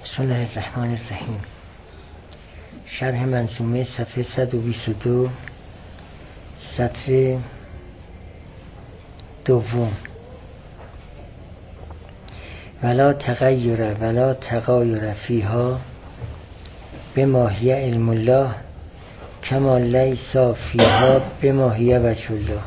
بسم الله الرحمن الرحیم. شرح منظومه صفحه 122 سطر دوم. ولا تغیر ولا تغایر فیها بما هی علم الله کما لیس فیها بما هی وجه الله.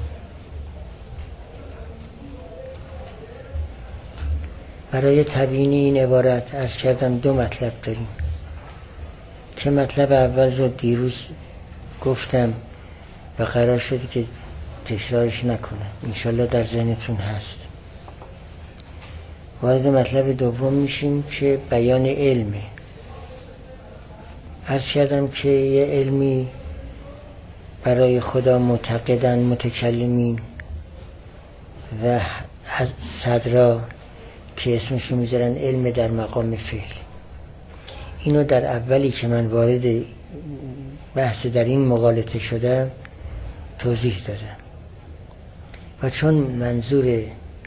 برای تبیین این عبارت عرض کردم دو مطلب داریم که مطلب اول رو دیروز گفتم و قرار شد که تکرارش نکنم، انشالله در ذهنتون هست. وارد مطلب دوم میشیم که بیان علمه. عرض کردم که یه علمی برای خدا معتقدن متکلمین و صدرا که اسمش رو میذارن علم در مقام فعل. اینو در اولی که من وارد بحث در این مغالطه شدم توضیح دادم و چون منظور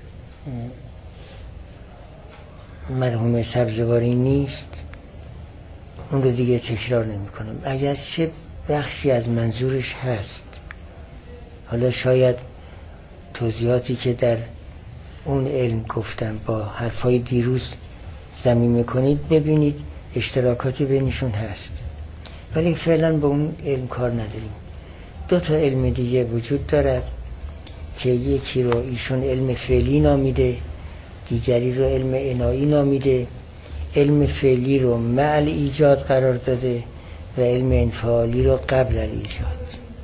مرحوم سبزواری نیست اون رو دیگه تکرار نمی کنم، اگرچه بخشی از منظورش هست. حالا شاید توضیحاتی که در اون علم گفتم با حرفای دیروز زمین میکنید ببینید اشتراکاتی بینشون هست، ولی فعلا با اون علم کار نداریم. دو تا علم دیگه وجود دارد که یکی رو ایشون علم فعلی نامیده، دیگری رو علم عنایی نامیده. علم فعلی رو مع ایجاد قرار داده و علم انفعالی رو قبل ایجاد.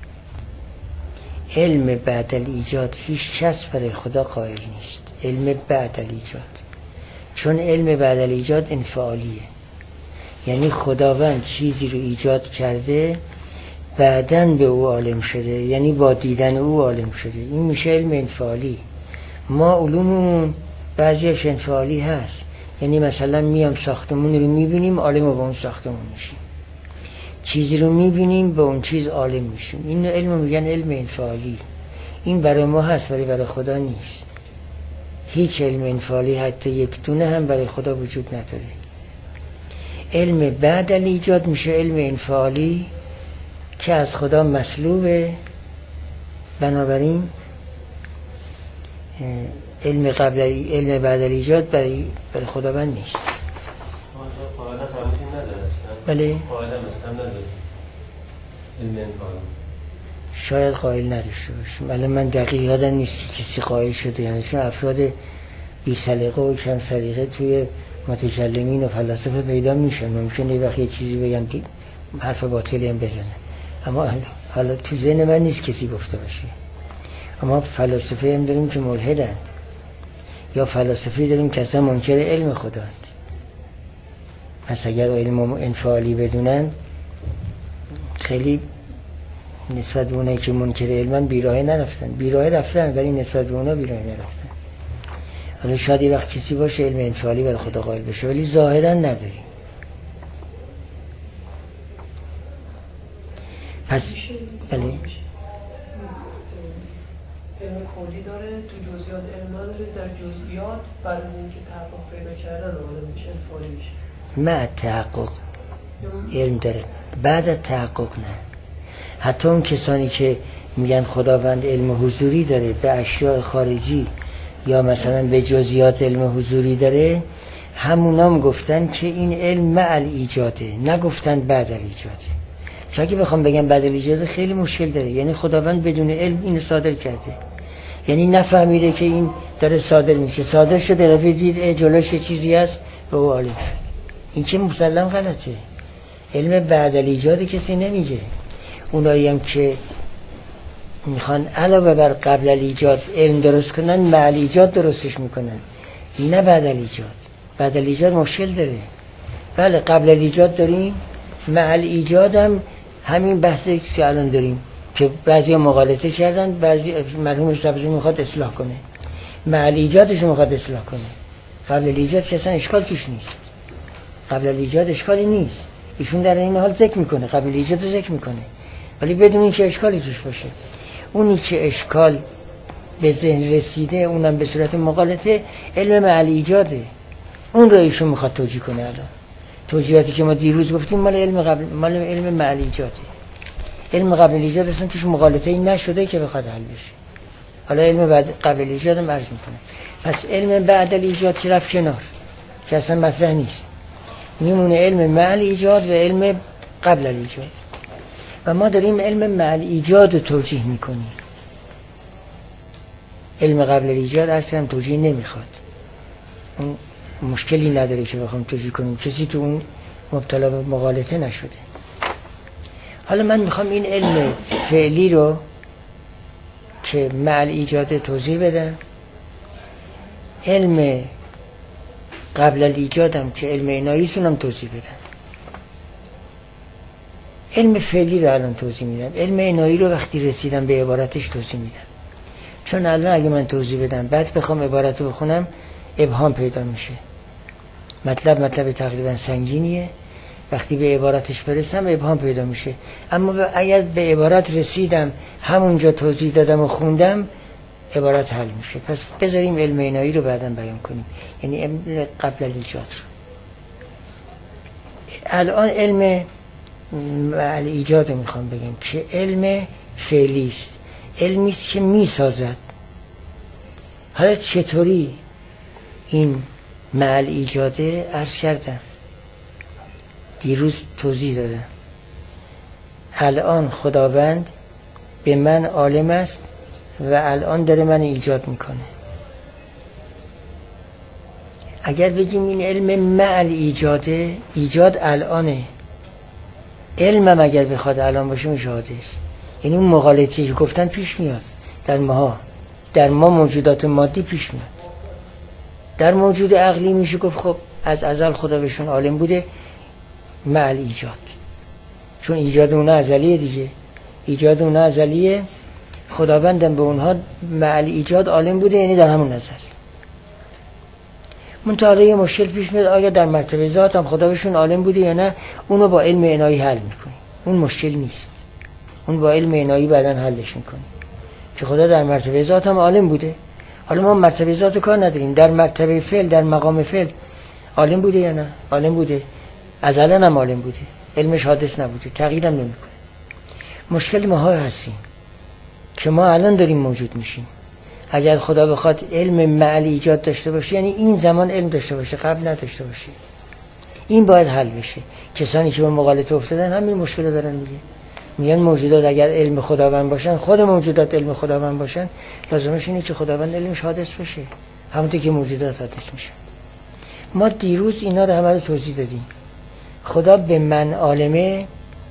علم بعد ایجاد هیچ کس برای خدا قائل نیست. علم بعد ایجاد، چون علم بعد ایجاد انفعالیه، یعنی خداوند چیزی رو ایجاد کرده بعدن به او عالم شده، یعنی با دیدن او عالم شده. این میشه علم انفعالی. ما علوممون بعضیش انفعالی هست، یعنی مثلا میام ساختمون رو میبینیم عالم با اون ساختمون میشیم، چیزی رو میبینیم به اون چیز عالم میشیم. این علم میگن علم انفعالی. این برای ما هست ولی برای خدا نیست. هیچ علم انفعالی حتی یک دونه هم برای خدا وجود نداره. علم بعد ایجاد میشه علم انفعالی که از خدا مسلوبه، بنابراین علم بعد ایجاد برای خداوند نیست. قاعده قبولی نداره اصلا. بله قاعده مثلا نداره علم انفعالی. شاید قائل نداشته باشیم، ولی من دقیق یادم نیست که کسی قائل شده، یعنی چون افراد بی سلیقه و کم سلیقه توی متکلمین و فلاسفه پیدا میشن. ممکنه یه وقت یه چیزی بگم که حرف باطلی هم بزنن، اما حالا تو ذهن من نیست کسی گفته باشه. اما فلاسفه هم داریم که ملحدند، یا فلاسفه داریم که اصلا منکر علم خداند. پس اگر علم انفعالی بدونن خیلی نسبت به اونایی که منکر علمن بیراه نرفتن، بیراه رفتن ولی نسبت به اونا بیراه نرفتن. حالا شاید یه وقت کسی باشه علم انفعالی برای خدا قائل بشه ولی ظاهرا نداریم. پس بله علم کلی داره، تو جزئیات علم نداره، در جزئیات بعد از اینکه تحقق پیدا کردن آدم میشه انفعالی میشه. مع تحقق علم داره، بعد از تحقق نه. حتی اون کسانی که میگن خداوند علم حضوری داره به اشیاء خارجی یا مثلا به جزئیات علم حضوری داره، همونام گفتن که این علم مع ایجاده، نگفتن بعد ایجاده. چون که بخوام بگم بعد ایجاده خیلی مشکل داره، یعنی خداوند بدون علم اینو صادر کرده، یعنی نفهمیده که این داره صادر میشه، صادر شده رفت دید جلوش چیزی هست به او عالم شد. این که مسلم غلطه. علم بعد ایجاد کسی نمیگه. اونایی هم که میخوان علاوه بر قبل ایجاد علم درست کنن مع ایجاد درستش میکنن، نه بعد ایجاد. بعد ایجاد مشکل داره. بله قبل ایجاد داریم، مع ایجاد هم همین بحثی که الان داریم که بعضی مغالطه کردن، بعضی مرحوم سبزی میخواد اصلاح کنه، مع ایجادش میخواد اصلاح کنه. قبل ایجاد که اصلا اشکال توش نیست. قبل ایجاد اشکالی نیست. ایشون در این حال ذکر میکنه، قبل ایجاد رو ذکر میکنه، ولی بدون اینکه اشکالی توش باشه. اونی که اشکال به ذهن رسیده اونم به صورت مغالطه علم مع ایجاده، اون رو ایشون میخواد توجیه کنه. الان توجیهاتی که ما دیروز گفتیم مال علم معل ایجاده. علم قبل ایجاد اصلا توش مغالطه‌ای نشده که بخواد حل بشه. حالا علم بعد قبل ایجاد هم عرض میکنه. پس علم بعد ایجاد که رفت کنار، که اصلا مطرح نیست، میمونه علم معل ایجاد و علم قبل ایجاد. و ما داریم علم معل ایجاد رو توجیه میکنیم. علم قبل ایجاد اصلا توجیه نمیخواد، اون مشکلی نداره که بخوام توجیه کنیم، کسی تو اون مبتلا به مغالطه نشده. حالا من میخوام این علم فعلی رو که معل ایجاد توضیح بدم، علم قبل الایجادم که علم عنایی‌شونم توضیح بدم. علم فعلی رو الان توضیح میدم، علم عنایی رو وقتی رسیدم به عبارتش توضیح میدم، چون الان اگه من توضیح بدم بعد بخوام عبارت رو بخونم ابهام پیدا میشه. مطلب تقریبا سنگینیه، وقتی به عبارتش برسم ابهام پیدا میشه. اما اگر به عبارت رسیدم همونجا توضیح دادم و خوندم عبارت حل میشه. پس بذاریم علم عنایی رو بعداً بیان کنیم، یعنی علم قبل الایجاد رو. الان علم الایجاد رو میخوام بگم که علم فعلی است، علمی است که میسازد. حالا چطوری این معل ایجاده عرض کردم، دیروز توضیح دادم. الان خداوند به من عالم است و الان داره من ایجاد میکنه. اگر بگیم این علم معل ایجاده، ایجاد الانه، علمم اگر بخواد الان باشه میشه حادث. یعنی اون مغالطه‌ای که گفتن پیش میاد در ما موجودات مادی پیش میاد. در موجود عقلی میشه گفت خب از ازل خدا بهشون عالم بوده، معل ایجاد، چون ایجاد اونها ازلیه دیگه، ایجاد اونها ازلیه، خداوندم به اونها معل ایجاد عالم بوده، یعنی در همون ازل. منتها یه مشکل پیش میاد، آیا در مرتبه ذات هم خدا بهشون عالم بوده یا نه؟ اونو با علم عنایی حل میکنیم، اون مشکل نیست، اون با علم عنایی بعداً حلش میکنیم که خدا در مرتبه ذات هم عالم بوده. حالا ما مرتبه ذات کار نداریم، در مرتبه فعل، در مقام فعل عالم بوده یا نه؟ عالم بوده، ازلا هم عالم بوده، علمش حادث نبوده، تغییرم نمیکنه. مشکل ما هستیم که ما الان داریم موجود میشیم. اگر خدا بخواد علم معل ایجاد داشته باشه، یعنی این زمان علم داشته باشه، قبل نداشته باشه، این باید حل بشه. کسانی که به مغالطه افتادن همین مشکل دارن دیگه. میگن موجودات اگر علم خداوند باشن، خود موجودات علم خداوند باشن، لازمش اینه که خداوند علمش حادث بشه، همونطور که موجودات حادث میشه. ما دیروز اینا رو همه رو توضیح دادیم. خدا به من عالمه،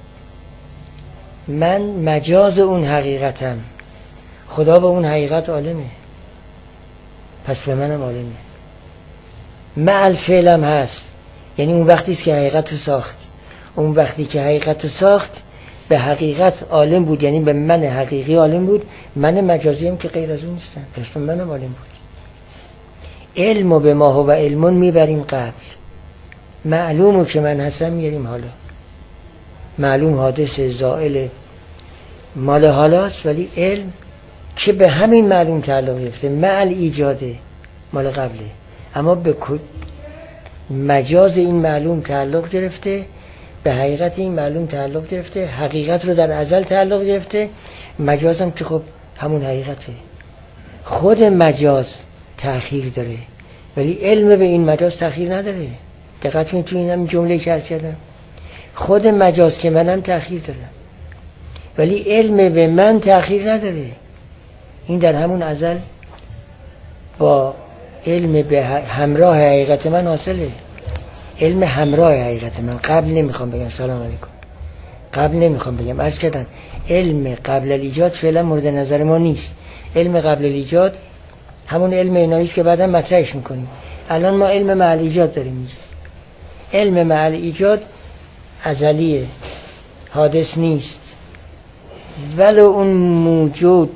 من مجاز اون حقیقتم، خدا به اون حقیقت عالمه، پس به منم عالمه. معل فعلم هست، یعنی اون وقتی است که حقیقت رو ساخت، اون وقتی که حقیقت رو ساخت به حقیقت عالم بود، یعنی به من حقیقی عالم بود. من مجازی هم که غیر از اون نیستم، پس به منم عالم بود. علم و به ما و علمون میبریم قبل، معلومو که من هستم میاریم حالا. معلوم حادث زائل مال حالاست، ولی علم که به همین معلوم تعلق گرفته، معل ایجاده مال قبله، اما به مجاز این معلوم تعلق گرفته، به حقیقت این معلوم تعلق گرفته، حقیقت رو در ازل تعلق گرفته. مجازم که خب همون حقیقته. خود مجاز تأخیر داره ولی علم به این مجاز تأخیر نداره. دقت کنید تو اینم جمله که عرض کردم، خود مجاز که منم تأخیر دارم ولی علم به من تأخیر نداره. این در همون ازل با علم به همراه حقیقت من حاصله. علم همراه حقیقت من، قبل نمیخوام بگم، سلام علیکم، قبل نمیخوام بگم، عرض کردم علم قبل الایجاد فعلا مورد نظر ما نیست. علم قبل الایجاد همون علم عنایی است که بعدا مطرحش میکنیم. الان ما علم معل ایجاد داریم اینجا. علم معل ایجاد ازلیه، حادث نیست، ولو اون موجود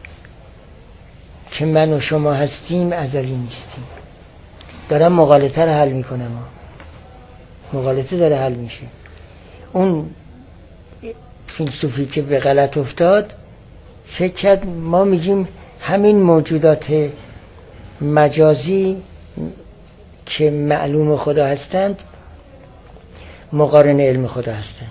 که من و شما هستیم ازلی نیستیم. دارم مغالطه رو حل میکنم، مغالطه داره حل میشه. اون فیلسوفی که به غلط افتاد فکر کرد ما میگیم همین موجودات مجازی که معلوم خدا هستند مقارن علم خدا هستند.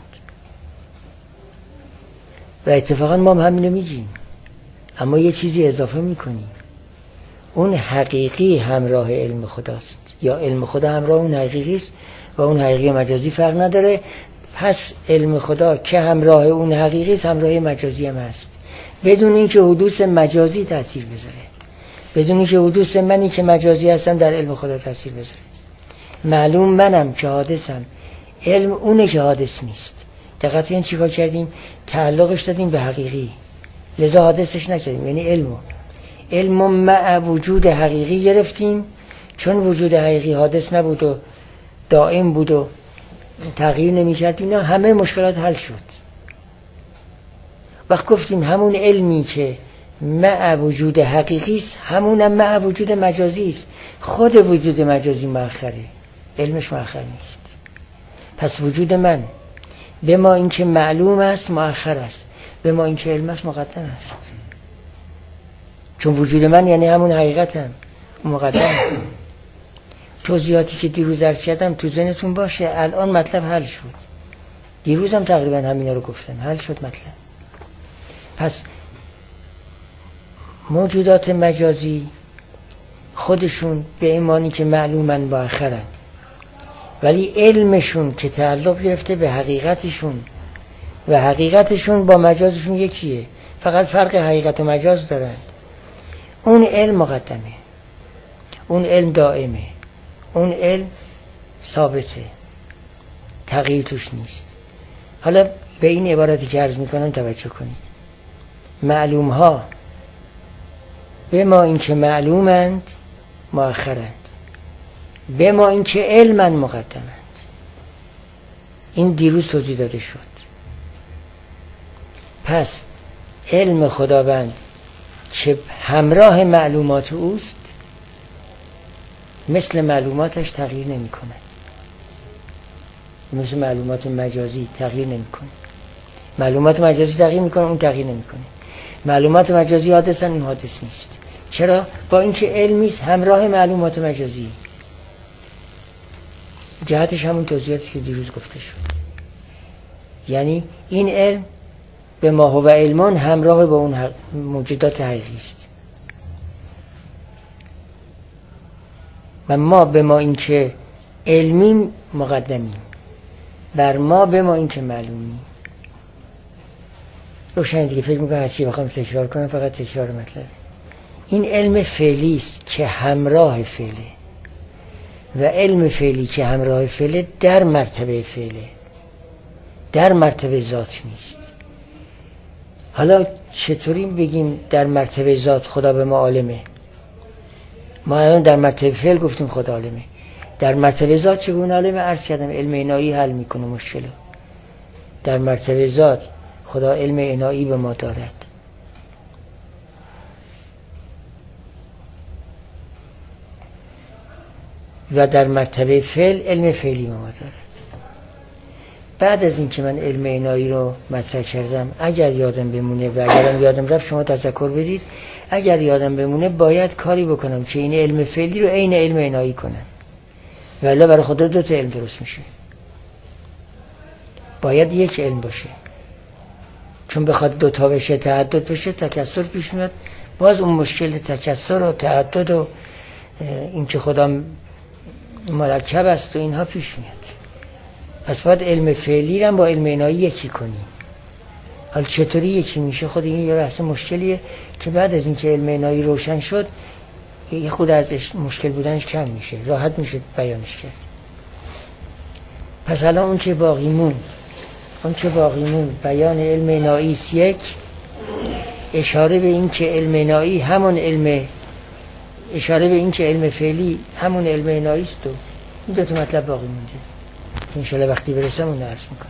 و اتفاقا ما هم همینو میگیم، اما یه چیزی اضافه میکنیم، اون حقیقی همراه علم خداست یا علم خدا همراه اون حقیقی است و اون حقیقی مجازی فرق نداره. پس علم خدا که همراه اون حقیقی است همراه مجازی هم هست، بدون اینکه حدوث مجازی تأثیر بذاره، بدون اینکه حدوث منی که مجازی هستم در علم خدا تأثیر بذاره. معلوم منم که حادثم، علم اونه که حادث نیست. دقیقاً این چیکار کردیم؟ تعلقش دادیم به حقیقی، لذا حادثش نکردیم. یعنی علم مع وجود حقیقی گرفتیم، چون وجود حقیقی حادث نبود و دائم بود و تغییر نمی‌کرد، اینا همه مشکلات حل شد. وقت گفتیم همون علمی که مع وجود حقیقی است همونم مع وجود مجازی است. خود وجود مجازی مؤخره، علمش مؤخر نیست. پس وجود من به ما اینکه معلوم است مؤخر است، به ما اینکه علم است مقدم است. چون وجود من یعنی همون حقیقتم، مقدم. توضیحاتی که دیروز عرض کردم تو ذهنتون باشه. الان مطلب حل شد. دیروزم تقریبا همینا رو گفتم، حل شد مطلب. پس موجودات مجازی خودشون به ایمانی که معلومن مؤخرن، ولی علمشون که تعلق گرفته به حقیقتشون و حقیقتشون با مجازشون یکیه، فقط فرق حقیقت و مجاز دارن. اون علم مقدمه، اون علم دائمه، اون علم ثابته، تغییر توش نیست. حالا به این عبارتی که عرض میکنم توجه کنید. معلوم ها به ما اینکه معلومند مؤخرند، به ما اینکه علمند مقدمند. این دیروز توضیح داده شد. پس علم خداوند که همراه معلومات اوست مثل معلوماتش تغییر نمی کنه، مثل معلومات مجازی تغییر نمی کنه. معلومات مجازی تغییر می کنه، اون تغییر نمی کنه. معلومات مجازی حادثن، اون حادث نیست. چرا؟ با اینکه علمیست همراه معلومات مجازی. جهتش همون توضیحاتی که دیروز گفته شد. یعنی این علم به ما هو علمان همراه با اون موجودات حقیقی است و ما به ما اینکه علمی مقدمیم بر ما به ما اینکه معلومی. روشن دیگه. فکر میکنم هرچی بخوام تکرار کنم فقط تکرار مطلب. این علم فعلی است که همراه فعله و علم فعلی که همراه فعله در مرتبه فعله، در مرتبه ذات نیست. حالا چطوری بگیم در مرتبه ذات خدا به ما عالمه؟ ما الان در مرتبه فعل گفتیم خدا عالمه، در مرتبه ذات چگونه عالمه؟ عرض کردم علم عنایی حل میکنه مشکل. در مرتبه ذات خدا علم عنایی به ما دارد. و در مرتبه فعل علم فعلی به ما دارد. بعد از این که من علم عنایی رو مطرح کردم، اگر یادم بمونه و اگرم یادم رفت شما تذکر بدید، اگر یادم بمونه باید کاری بکنم که این علم فعلی رو عین علم عنایی کنم، ولی برای خدا دو تا علم درست میشه. باید یک علم باشه، چون بخواد دو تا بشه تعدد بشه تکثر پیش میاد. باز اون مشکل تکثر و تعدد و این که خدا مرکب است و اینها پیش میاد. پس باید علم فعلی رو با علم عنایی یکی کنیم. حالا چطوری یکی میشه؟ خود این یه بحث مشکلیه که بعد از اینکه علم عنایی روشن شد یه خود ازش مشکل بودنش کم میشه، راحت میشه بیانش کرد. پس الان اون چه باقیمون بیان علم عنایی است. یک اشاره به این که علم عنایی همون علم، اشاره به این که علم فعلی همون علم عنایی است. و این دو تا مطلب باقی مونده. انشالله وقتی برسم اون رو عرض میکنم.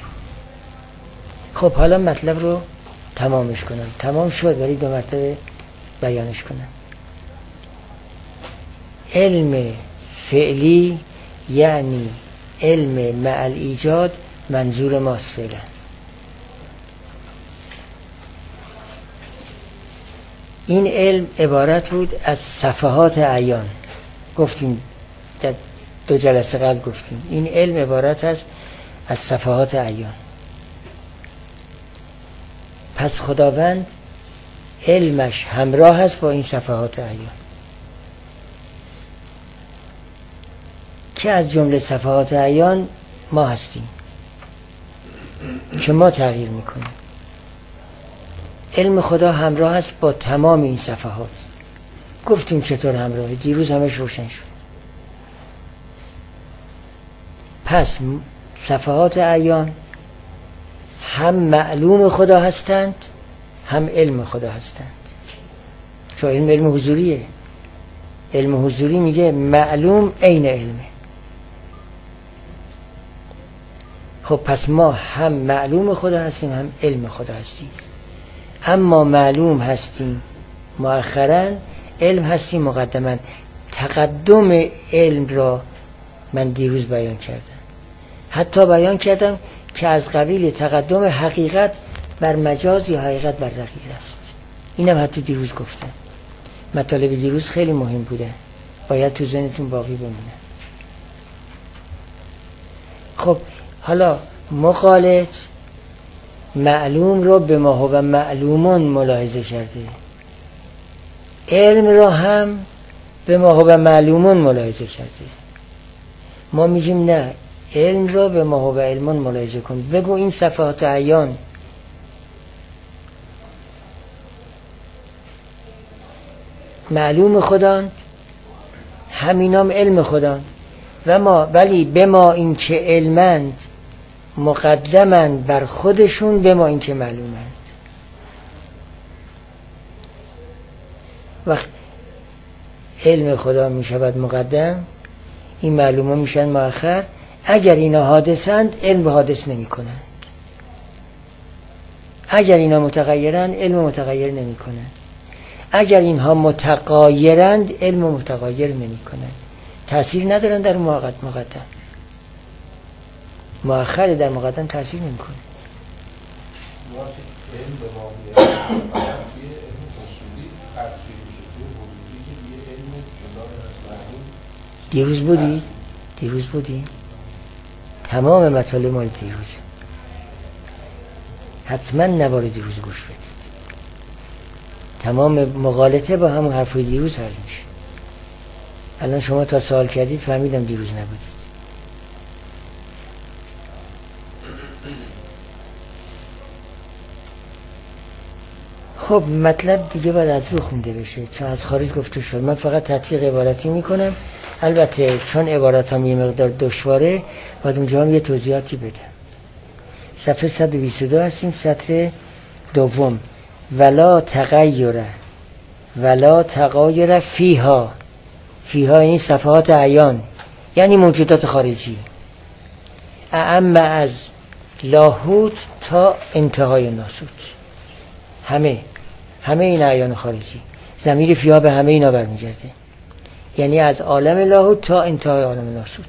خب حالا مطلب رو تمامش کنم. تمام شد ولی دو مرتبه بیانش کنم. علم فعلی یعنی علم مع الایجاد منظور ماست فعلا. این علم عبارت بود از صفحات عیان. گفتیم در 2 جلسه قبل گفتیم این علم عبارت است از صفحات عیان. پس خداوند علمش همراه است با این صفحات عیان که از جمله صفحات عیان ما هستیم که ما تغییر میکنیم. علم خدا همراه است با تمام این صفحات. گفتیم چطور همراهه، دیروز همش روشن شد. پس صفحات عیان هم معلوم خدا هستند هم علم خدا هستند. چون علم حضوریه. علم حضوری میگه معلوم عین علمه. خب پس ما هم معلوم خدا هستیم هم علم خدا هستیم. اما معلوم هستیم مؤخراً، علم هستیم مقدماً. تقدم علم را من دیروز بیان کردم. حتی بیان کردم که از قبیل تقدم حقیقت بر مجاز یا حقیقت بر دقیق است. اینم حتی دیروز گفتم. مطالب دیروز خیلی مهم بوده، باید تو ذهنتون باقی بمونه. خب حالا مقالط معلوم رو به ما هو معلومون ملاحظه کرده، علم رو هم به ما هو معلومون ملاحظه کرده. ما میگیم نه، علم رو به ما هو علمون ملاحظه کن. بگو این صفحات عیان معلوم خداند، همینام علم خداند و ما، ولی به ما این که علمند مقدمند بر خودشون، به ما این که معلومند. وقت علم خدا می شود مقدم، این معلومه میشن مؤخر. اگر اینا حادثند علم به حادث نمی کنند، اگر اینا متغیرند علم متغیر نمی کنند، اگر اینها متغیرند علم متغیر نمی کنند. تأثیر ندارن در مقدم، مؤخر در مقدم تأثیر نمی کنه. دیروز بودی؟ تمام مطالب مال دیروز. حتما نوار دیروز گوش بدید. تمام مغالطه با همون حرفای دیروز حل میشه. الان شما تا سوال کردید فهمیدم دیروز نبودید. خب مطلب دیگه باید از رو خونده بشه، چون از خارج گفته شد. من فقط تطبیق عبارتی میکنم. البته چون عباراتم یه مقدار دشواره باید اونجا هم یه توضیحاتی بدم. صفحه 122 هستیم، سطر دوم. ولا تغایر فیها این صفحات عیان یعنی موجودات خارجی، اعم از لاهوت تا انتهای ناسوت. همه این عیان خارجی، ضمیر فیها به همه اینا برمیگرده، یعنی از عالم لاهوت تا انتهای عالم ناسوت.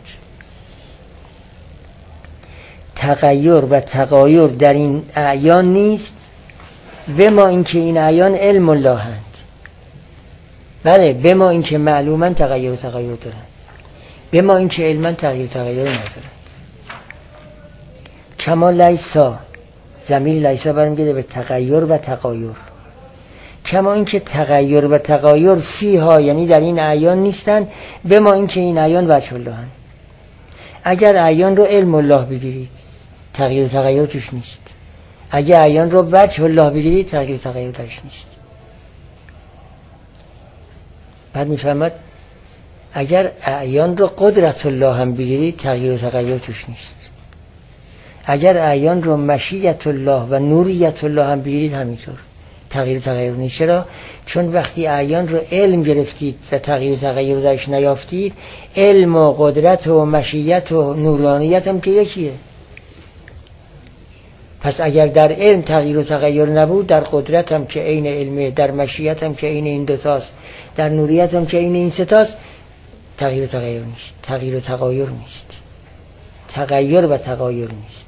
تغییر و تغایر در این اعیان نیست، به ما اینکه این اعیان علم الله هست. بله، به ما اینکه معلوماً تغییر و تغایر دارند، به ما اینکه علماً تغییر و تغایر ندارند. کما لیسا، ضمیر لیسا برمیگرده به تغییر و تغایر. کما اینکه تغییر و تغایر فیها یعنی در این اعیان نیستند، به ما اینکه این اعیان وجه الله هست. اگر اعیان رو علم الله بگیرید تغییر و تغایر توش نیست، اگر اعیان رو وجه الله بگیرید تغییر و تغایر توش نیست. بعد میفهمد اگر اعیان رو قدرت الله هم بگیرید تغییر و تغایر توش نیست، اگر اعیان رو مشیت الله و نوریت الله هم بگیرید همینطور تغییر و تغایر نیست. چرا؟ چون وقتی اعیان رو علم گرفتید و تغییر و تغایر درش نیافتید، علم و قدرت و مشیت و نورانیت هم که یکیه. پس اگر در علم تغییر و تغایر نبود، در قدرت هم که عین علمه، در مشیت هم که عین این دوتاست، در نوریت هم که عین این سه‌تاست، تغییر و تغایر نیست، تغییر و تغایر نیست، تغییر و تغایر نیست.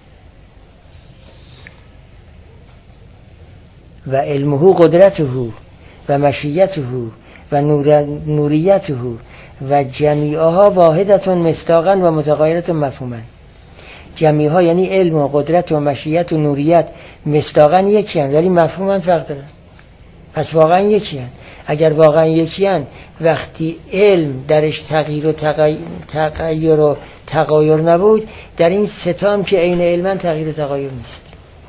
و علمه قدرته و مشیته و نوریته و جمیعها واحدتون مصداقا و متغایرتون مفهوما. جمیعها یعنی علم و قدرت و مشیت و نوریت مصداقا یکی هستند ولی مفهوما فرق دارن. پس واقعا یکی هستند. اگر واقعا یکی هستند وقتی علم درش تغییر و تغایر نبود، در این ستام که عین علما تغییر و تغایر نیست.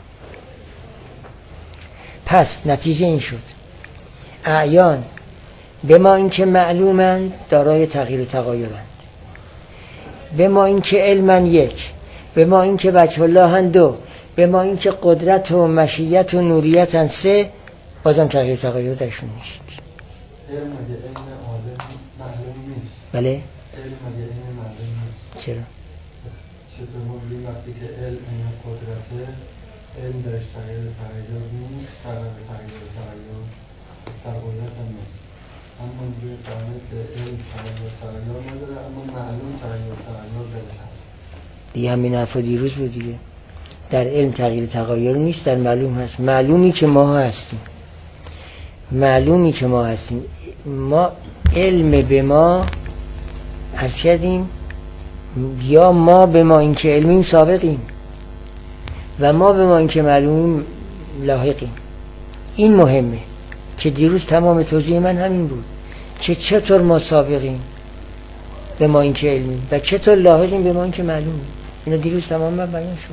پس نتیجه این شد اعیان به ما اینکه معلومند دارای تغییر و تغایرند، به ما اینکه علمن یک، به ما اینکه وجه الله هن دو، به ما اینکه قدرت و مشیت و نوریت هن سه، بازم تغییر و تغایر درشون نیست. علم مگه علم عالم معلوم نیست؟ بله؟ علم مگه علم معلوم نیست؟ چرا؟ چطور ما بگیم وقتی که علم قدرته، علم درش تغییر و تغییر نیست، تغییر و تغییر استقبالیت هم نیست. اما اینجوری فهمید که علم تغییر و تغییر نداره، اما معلوم تغییر و تغییر درش هست. دیگه همین حرف دیروز بود دیگه. در علم تغییر تغییر نیست، در معلوم هست. معلومی که ما هستیم، معلومی که ما هستیم، ما علم به ما عرض کردیم، یا ما به ما اینکه علمیم سابقیم و ما به ما اینکه معلومیم لاحقیم. این مهمه که دیروز تمام توضیح من همین بود که چطور ما سابقیم به ما اینکه علمیم و چطور لاحقیم به ما اینکه معلومیم. اینا دیروز تمام من بیان شد.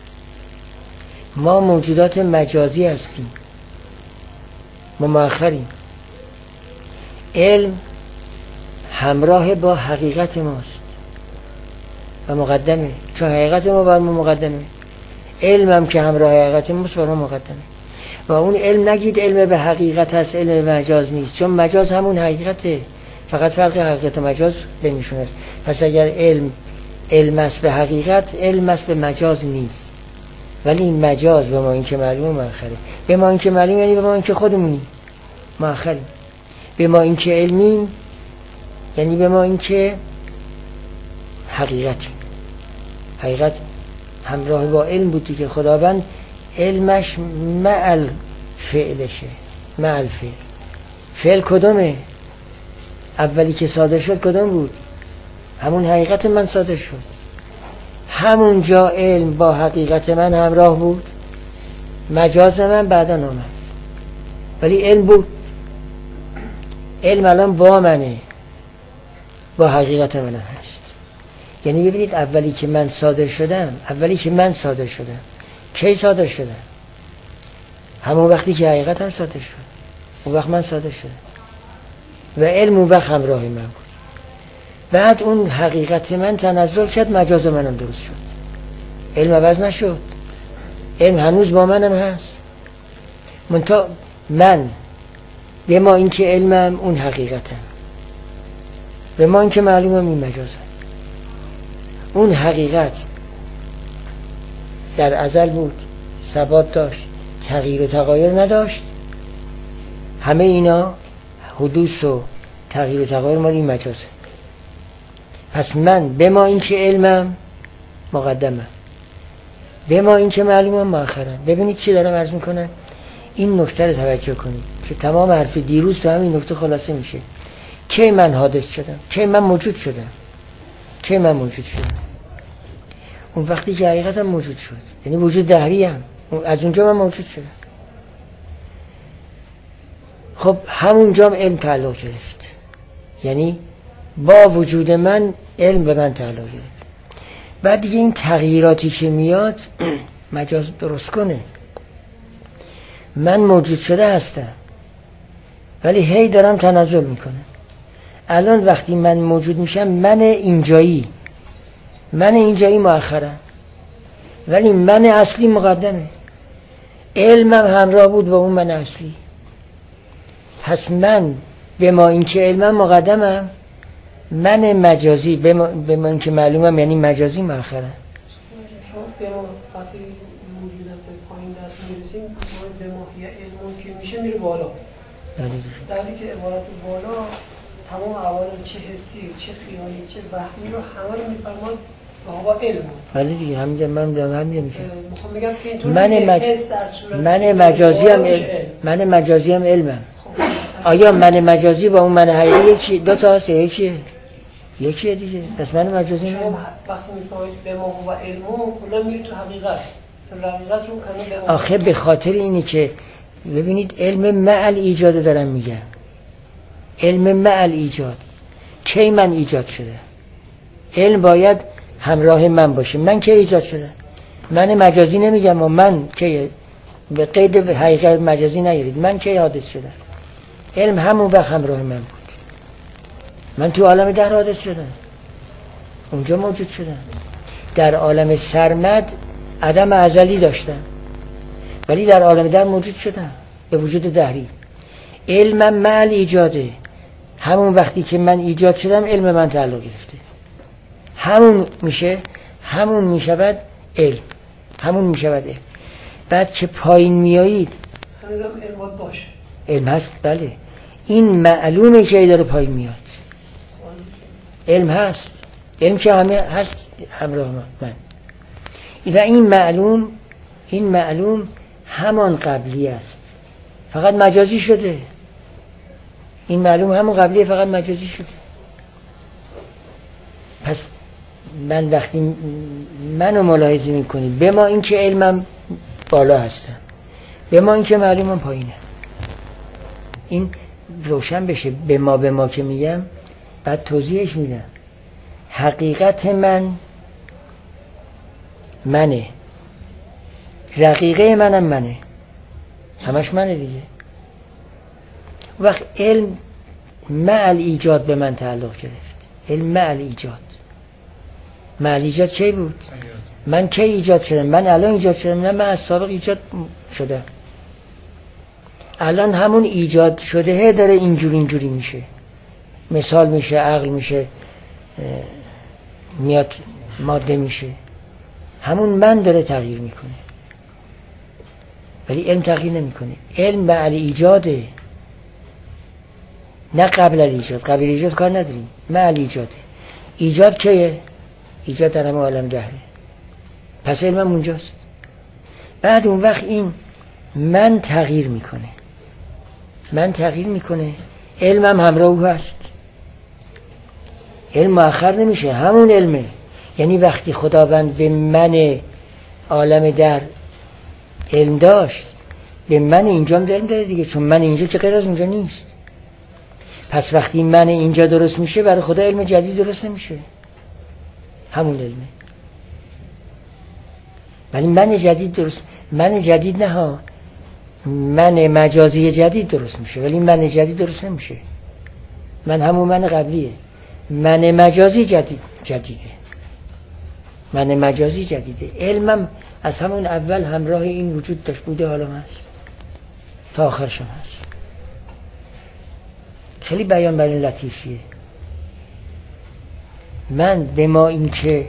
ما موجودات مجازی هستیم، ما مؤخریم. علم همراه با حقیقت ماست و مقدمه، چون حقیقت ما بر ما مقدمه. علم هم که همراه حقیقت ماست بر ما مقدمه. و اون علم نگید علم به حقیقت هست، علم به مجاز نیست، چون مجاز همون حقیقته، فقط فرق حقیقت و مجاز بینشون است. پس اگر علم است به حقیقت، علم است به مجاز نیست. ولی این مجاز به ما این که معلومه مؤخره. به ما این که معلوم یعنی به ما این که خودمونیم مؤخریم. به ما این که علمیم یعنی به ما این که حقیقتیم. حقیقت همراه با علم بود دیگه. خداوند علمش مع فعلشه، مع الفعل. فعل کدومه؟ اولی که صادر شد کدوم بود؟ همون حقیقت من صادر شد. همون جا علم با حقیقت من همراه بود، مجاز من بعدا آمد ولی علم بود. علم الان با منه، با حقیقت من هست. یعنی ببینید اولی که من صادر شدم کی صادر شدم؟ همون وقتی که حقیقت هم صادر شد، اون وقت من صادر شدم و علم اون وقت همراه من بود. بعد اون حقیقت من تنزل شد، مجاز منم درست شد. علم عوض نشد، علم هنوز با منم هست. منتها من به ما این که علمم اون حقیقتم، به ما این که معلومم این مجازم. اون حقیقت در ازل بود، ثبات داشت، تغییر و تغایر نداشت. همه اینا حدوث و تغییر و تغایر مال این مجازه. پس من به ما این که علمم مقدمم، به ما این که معلومم مؤخرم. ببینید چی دارم عرض میکنم. این نکته رو توجه کنید که تمام حرف دیروز تو همین نکته خلاصه میشه. کی من حادث شدم؟ کی من موجود شدم؟ اون وقتی که حقیقتم موجود شد، یعنی وجود دهریم، از اونجا من موجود شدم. خب همونجا علم تعلق گرفت، یعنی با وجود من علم به من تعلق گرفت. بعد دیگه این تغییراتی که میاد مجاز درست کنه. من موجود شده هستم ولی هی دارم تنزل میکنم. الان وقتی من موجود میشم، من اینجایی مؤخرم ولی من اصلی مقدمه. علمم همراه بود با اون من اصلی. پس من به ما این که علمم مقدمم، من مجازی به ما این که معلومم یعنی مجازی مؤخرم. به ما وقتی موجودات پایین دست میرسیم، به ماهی علم که میشه میره بالا. در حالی که عبارت بالا تمام عوارض چه حسی، چه خیالی، چه وهمی رو همه رو میفرماد با علم. ولی دیگه همین من میگم که اینطور من مجازی هم علمم. آیا من مجازی با اون من حقیقی دو تا هست یا یکیه؟ یکیه دیگه. پس من مجازی شما وقتی میفهمید به ما و علمو کلا میرید تو حقیقت. مثلا حقیقت رو کنه به آخه به خاطر اینه که ببینید علم معل ایجاد دارم میگم. علم معل ایجاد. کی من ایجاد شده؟ علم باید همراه من باشه. من کی ایجاد شده؟ من مجازی نمیگم و من کی به قید حقیقت مجازی نگیرید. من کی حادث شدم؟ علم همون وقت همراه من بود. من تو عالم در حادث شدم، اونجا موجود شدم. در عالم سرمد عدم ازلی داشتم ولی در عالم در موجود شدم به وجود دهری. علمم معل ایجاده. همون وقتی که من ایجاد شدم علم من تعلق گرفته. همون میشود علم. همون میشود علم. بعد که پایین میایید هنوزم علم باید باشه. علم هست بله. این معلومه که داره پایین میاد. علم هست. علم که همه هست همراه من. و این معلوم همان قبلی است فقط مجازی شده. این معلوم همون قبلیه فقط مجازی شده. پس من وقتی منو ملاحظه میکنی به ما این که علمم بالا هستم، به ما این که معلومم پایینه، این روشن بشه. به ما که میگم بعد توضیحش میدم. حقیقت منه، رقیقه منم منه، همش منه دیگه. وقت علم معل ایجاد به من تعلق گرفت. علم معل ایجاد کی بود؟ من کی ایجاد شدم؟ من الان ایجاد شدم؟ نه، من از سابق ایجاد شدم. الان همون ایجاد شده داره اینجوری میشه، مثال میشه، عقل میشه، میاد ماده میشه. همون من داره تغییر میکنه ولی علم تغییر نمیکنه. علم بعد ایجاده، نه قبل ایجاد. قبل ایجاد کار نداریم. معل ایجاده. ایجاد کیه؟ ایجاد در همه عالم دهره. پس علمم اونجاست. بعد اون وقت این من تغییر میکنه. علمم همراه او هست. علم مؤخر نمیشه، همون علمه. یعنی وقتی خداوند به من عالم در علم داشت، به من اینجام علم داره دیگه، چون من اینجا که غیر از اونجا نیست. پس وقتی من اینجا درست میشه برای خدا علم جدید درست نمیشه، همون علمه. ولی من جدید نه ها، من مجازی جدید درست میشه ولی من جدید درست نمیشه. من همون من قبلیه. من مجازی جدیده. علمم از همون اول همراه این وجود داشت، بوده، حالا هست، تا آخرش هم هست. خیلی بیان برای لطیفیه. من به ما این که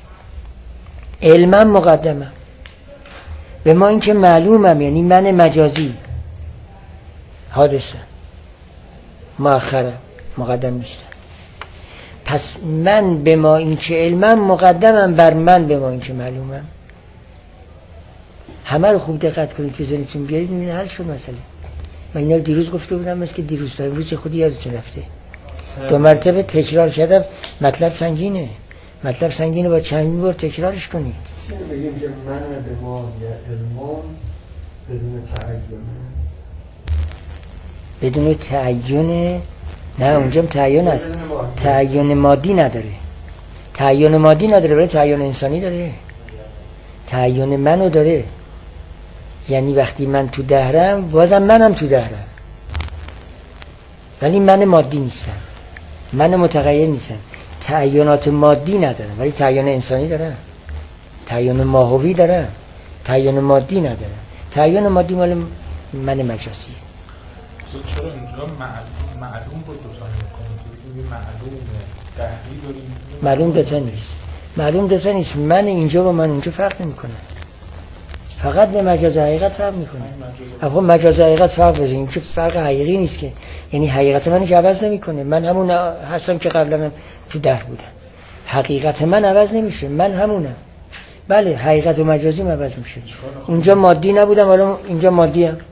علمم مقدمم، به ما این که معلومم، یعنی من مجازی حادثم، مؤخرم، مقدم نیستم. پس من به ما این که علمم مقدمم بر من به ما این که معلومم. همه رو خوب دقت کنید که ذهنتون بیارید، میبینید حل شد مسئله. من اینا رو دیروز گفته بودم، مثل که دیروز تا امروز خودی یادتون رفته. 2 مرتبه تکرار کردم. مطلب سنگینه با چند بار تکرارش کنید. بگیم که من به ما یا علمون بدون تعین. نه، اونجا تعین است. تعین مادی نداره. ولی تعین انسانی داره. تعین منو داره. یعنی وقتی من تو دهرم، بازم منم تو دهرم، ولی من مادی نیستم، من متغیر نیستم. تعینات مادی ندارم ولی تعین انسانی دارم، تعین ماهوی دارم، تعین مادی ندارم. تعین مادی مال من مجازی. چرا اینجا معلوم رو دوتا میکنیم؟ معلوم دوتا نیست. من اینجا و من اونجا فرق نمیکنه، فقط به مجاز حقیقت فرق میکنه. اما مجاز حقیقت فرق بزنیم، این که فرق حقیقی نیست که، یعنی حقیقت من که عوض نمیکنه. من همون هستم که قبلا تو در بودم. حقیقت من عوض نمیشه، من همونم. بله، حقیقت و مجازی عوض میشه. اونجا مادی نبودم، حالا اینجا مادی ام.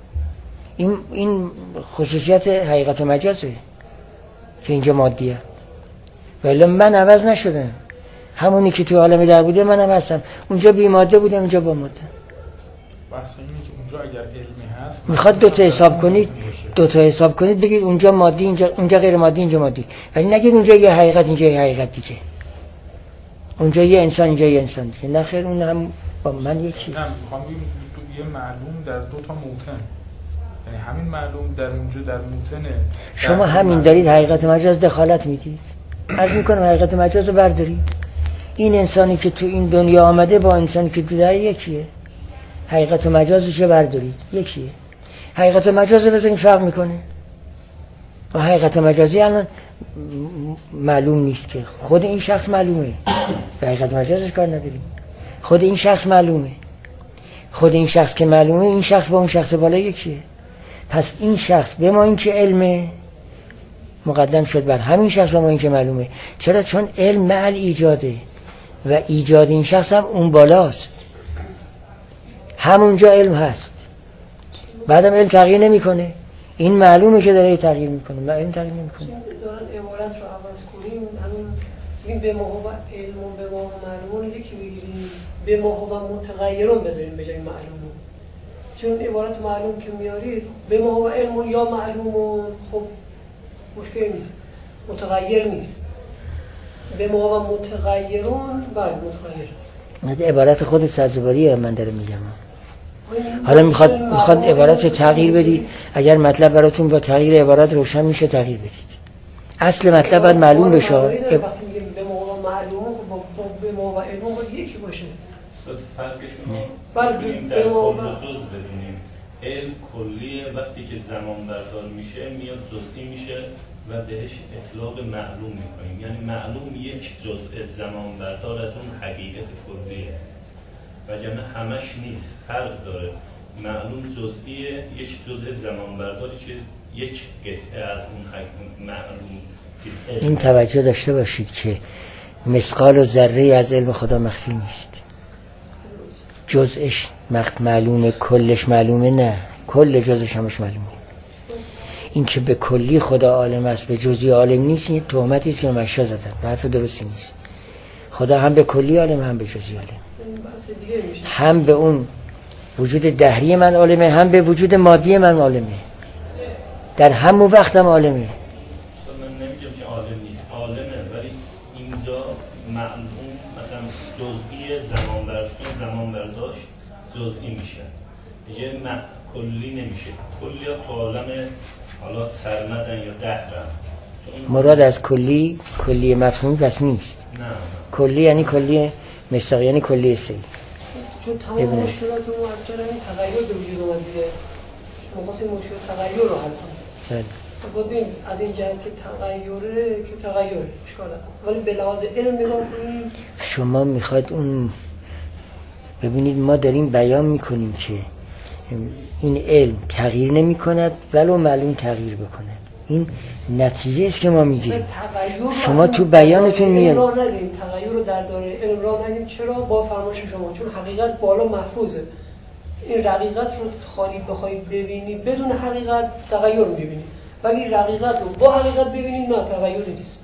این خصوصیت حقیقت و مجازه که اینجا مادیه. ولی من عوض نشدم، همونی که تو عالم در بوده منم هستم. اونجا بی ماده بودم، اینجا با ماده. بس اینه که اونجا اگر علمی هست میخواد دو تا حساب کنید، بگید اونجا مادی، اونجا غیر مادی، اینجا مادی، ولی نگید اونجا یه حقیقت، اینجا یه حقیقت دیگه، اونجا یه انسان، اینجا یه انسان دیگه. نه خیر، اون هم با من یکی. نه، میخوام بگم یه معلوم در دو تا موطن، یعنی همین معلوم در اونجا در موطنه. شما همین دارید حقیقت مجاز دخالت میدید. عرض میکنم حقیقت مجاز رو بردارید. این انسانی که تو این دنیا آمده با انسانی که تو در یکیه. حقیقت مجازش رو بردارید، یکیه. حقیقت مجاز رو بذارید فرق میکنه. و حقیقت مجازی الان معلوم نیست که خود این شخص معلومه، به حقیقت مجازش کار نداریم. خود این شخص معلومه، خود این شخص که معلومه، این شخص با اون شخص بالا یکیه. پس این شخص به ما این که علمه مقدم شد بر همین شخص با ما این که معلومه. چرا؟ چون علم معل ایجاده و ایجاد این شخص هم اون بالاست، همونجا علم هست. بعدم علم تغییر نمیکنه، این معلومه که داره تغییر میکنه، ما علم تغییر نمیکنه. دارن عبارت رو عوض کنیم، همین این به ما و علم و به ما و معلومون یکی بگیریم، به ما و متغیرون بذاریم به جای معلومون. چون عبارت معلوم که میارید به ما و علم یا معلومون، خب مشکل نیست، متغیر نیست. به ما و متغیرون بعد متغیر است. نه، عبارت خود سبزواریه من داره میگم. حالا میخواد عبارت تغییر بدی، اگر مطلب براتون با تغییر عبارت روشن میشه تغییر بدید. اصل مطلب باید معلوم بشه. وقتی میگیم به ما و معلوم با به ما و علم باید یکی باشه. فرقشون بله، در کل و جز بدونیم. علم کلیه، وقتی که زمان بردار میشه میاد جزئی میشه و بهش اطلاق معلوم میکنیم. یعنی معلوم یک جزء زمان بردار از اون حقیقت کلیه وگرنه همش نیست، فرق داره. معلوم جزئیه، یک جزء زمان برداری که یک قطعه از اون معلوم. این توجه داشته باشید که مثقال و ذره از علم خدا مخفی نیست. جزءش معلومه، کلش معلومه؟ نه، کل جزءش همش معلومه. این که به کلی خدا عالم است به جزئی عالم نیست، این تهمتی است که مشا زدن، حرف درستی نیست. خدا هم به کلی عالم هم به جزئی عالم، هم به اون وجود دهری من عالمه، هم به وجود مادی من عالمه، در همون وقت هم عالمه. من نمیگم که عالم نیست، عالمه، ولی اینجا معلوم مثلا جزئی زمان برداشت جزئی میشه، دیگه کلی نمیشه. کلی تو عالم حالا سرمدن یا دهرن. مراد از کلی مفهومی پس نیست. نه. کلی یعنی کلی مصداق، یعنی کلی سیل. چون تمام مشکلات مؤثر این تغییر به وجود اومد دیگه. ما واسه مشکل تغییر رو حل کنیم. بله. از این جهت که تغییره اشکال نداره. ولی به لحاظ علم نگاه کنیم، شما میخواد اون ببینید ما داریم بیان میکنیم که این علم تغییر نمی کند ولو معلوم تغییر بکنه. این نتیجه است که ما میگیریم. شما تو بیانتون میاد تغییر رو در دایره علم را ندیم. چرا؟ با فرمایش شما، چون حقیقت بالا محفوظه. این حقیقت رو خالی بخواید ببینی بدون حقیقت تغییر میبینی، ولی حقیقت رو با حقیقت ببینی نه، تغییری نیست.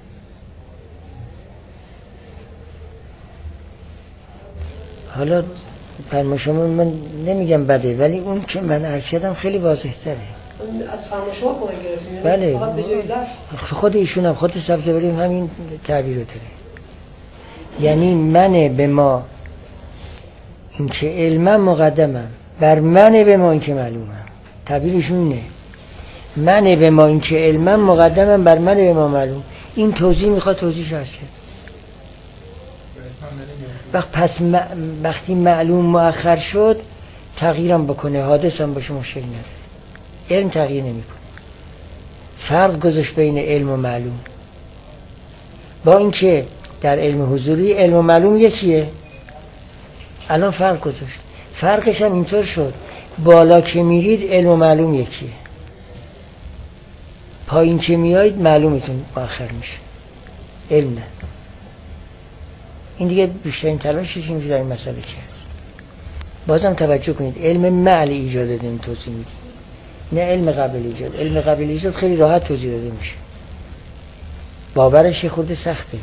حالا فرما شما من نمیگم بده، ولی اون که من عرض کردم خیلی واضح تره. از فرما شما کمک گرفتیم، بله، فقط به جای درس. خود ایشون هم خود سبزواری همین تعبیر رو داره. یعنی من به ما این که علمم مقدمم بر من به ما این که معلومم. تعبیرشون اینه، من به ما این که علمم مقدمم بر من به ما معلوم. این توضیح میخواد توضیحش عرض کرد. وقتی معلوم مؤخر شد تغییرم بکنه، حادثم باشه مشکل نداره. علم تغییر نمیکنه. فرق گذاشت بین علم و معلوم، با اینکه در علم حضوری علم و معلوم یکیه، الان فرق گذاشت. فرقش هم اینطور شد بالا که میرید علم و معلوم یکیه، پایین که میایید معلومتون مؤخر میشه، علم نه. این دیگه بیشترین تلاشش این که در این مسئله کرد. بازم توجه کنید، علم معل ایجاد داده این توضیح میدیم، نه علم قبل ایجاد. علم قبل ایجاد خیلی راحت توضیح داده میشه. باورش خود سخته،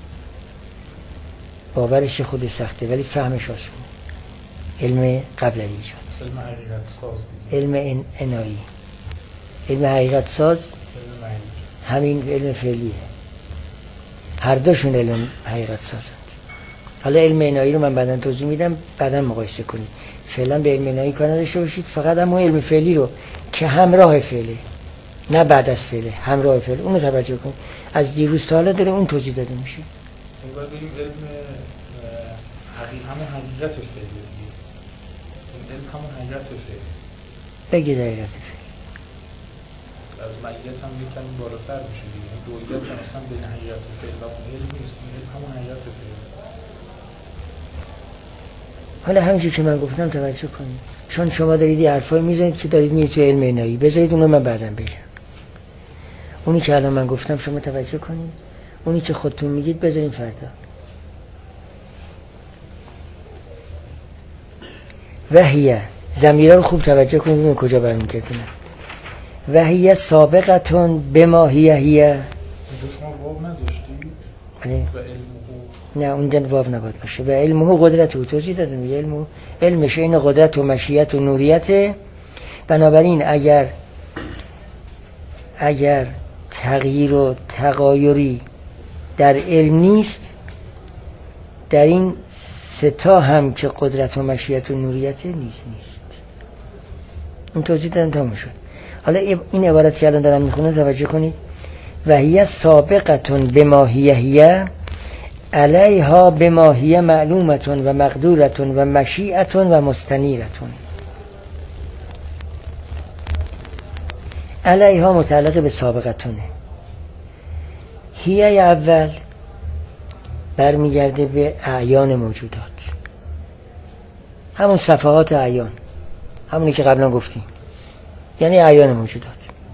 باورش خود سخته ولی فهمش آسونه. علم قبل الایجاد، علم حقیقت ساز، علم انایی، علم حقیقت ساز همین علم فعلیه، هر دوشون علم حقیقت سازند. حالا علم انایی رو من بعداً توضیح میدم، بعداً مقایسه کنید. فعلا به علم انایی کار نداشته باشید، فقط همون علم فعلی رو که همراه فعله، نه بعد از فعله، همراه فعله، اون رو توجه کنید. از دیروز تا حالا داره اون توضیح داده میشه. این باید بریم علم همون حقیقت فعلی، علم همون حقیقت فعلی بگید حقیقت فعلی از معیت هم یک کمی بالاتر میشه دیگه. دویت هم اصلا بین حقیقت فعل و اون علم نیست، علم همون حقیقت فعل. حالا همینجور که من گفتم توجه کنید، چون شما دارید یه حرفایی میزنید که دارید میرید تو علم انایی، بذارید اونو من بعداً بگم. اونی که الان من گفتم شما توجه کنید، اونی که خودتون میگید بذارید فردا. وحیه، ضمیرها رو خوب توجه کنید ببینید کجا برمیگردونه. وحیه سابقتون بما هیه هیه. شما واو نذاشتید؟ بله. و علمه، نه اونجا واو نباید باشه. و علمه قدرت او توضیح دادم. علمش این قدرت و مشیت و نوریته. بنابراین اگر تغییر و تغایری در علم نیست، در این ستا هم که قدرت و مشیت و نوریت نیست. اون توضیح دادم تمام شد. حالا این عبارت که الان دارم میخونم توجه کنید. و هی سابقتون بما هیه هیه علیها بما هیه معلومتون و مقدورتون و مشیعتون و مستنیرتون. علیها متعلق به سابقتونه. هیه اول برمیگرده به اعیان موجودات، همون صفحات اعیان، همونی که قبلا گفتیم، یعنی اعیان موجودات.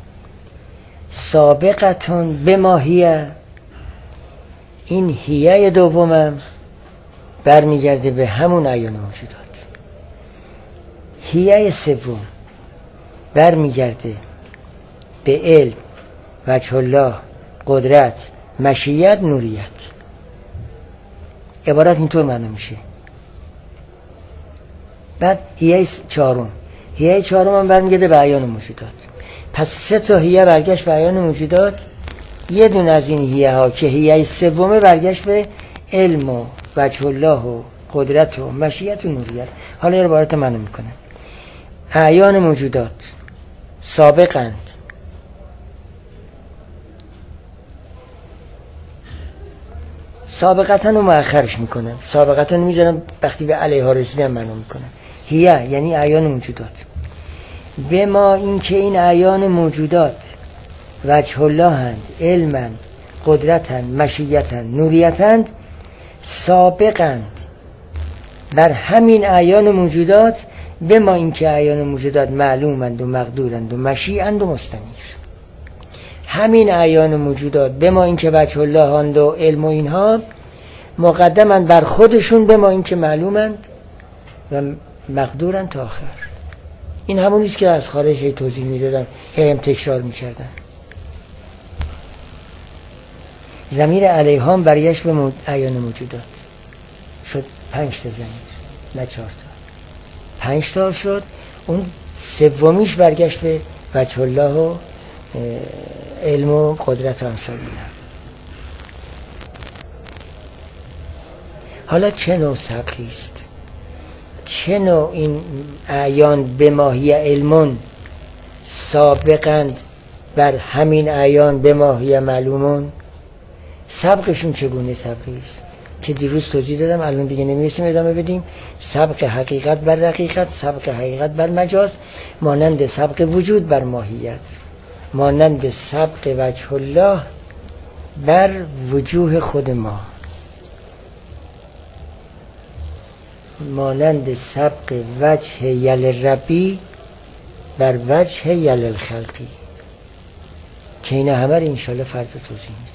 سابقتون به ماهیه، این هیه دومم برمیگرده به همون اعیان موجودات. هیه سوم برمیگرده به علم، وجه الله، قدرت، مشیت، نوریت. عبارت اینطور معنی میشه. بعد هیه چهارم هم برمیگرده به اعیان موجودات. پس 3 تا هیه برگشت به اعیان موجودات، یه دونه از این هیه ها که هیه سومه برگشت به علم و وجه الله و قدرت و مشیت و نوریت. حالا عبارت معنی میکنه. اعیان موجودات سابقند، سابقتن و مؤخرش میکنم، سابقتن میذارم وقتی به علیها رسیدم معنی میکنم. هیه یعنی اعیان موجودات. به ما این که این اعیان موجودات وجه الله هند، علمند، قدرتند، مشیتند، نوریتند، سابقند بر همین اعیان موجودات. به ما این که اعیان موجودات معلومند و مقدورند و مشیعند و مستنیر. همین اعیان موجودات به ما این که وجه الله هند و علم و اینها مقدمند بر خودشون، به ما این که معلومند و مقدورند تا آخر. این همونیست که از خارج توضیح میدادم، هم تکرار میکردن. ضمیر علیهام برگشت به اعیان موجودات، شد 5 تا ضمیر، نه 4 تا، 5 تا شد. اون سومیش برگشت به وجه الله و علم و قدرت و امثال اینا. حالا چه نوع سبقی است؟ چه نوع این اعیان به ماهی علمون سابقند بر همین اعیان به ماهی معلومون؟ سبقشون چگونه سبقی است که دیروز توضیح دادم، الان دیگه نمیرسیم ادامه بدیم. سبق حقیقت بر دقیقت، سبق حقیقت بر مجاز، مانند سبق وجود بر ماهیت، مانند سبق وجه الله بر وجوه خود ما، مانند سبق وجه یل ربی بر وجه یل الخلقی، که این همه رو انشاءالله فردا توضیح میدم.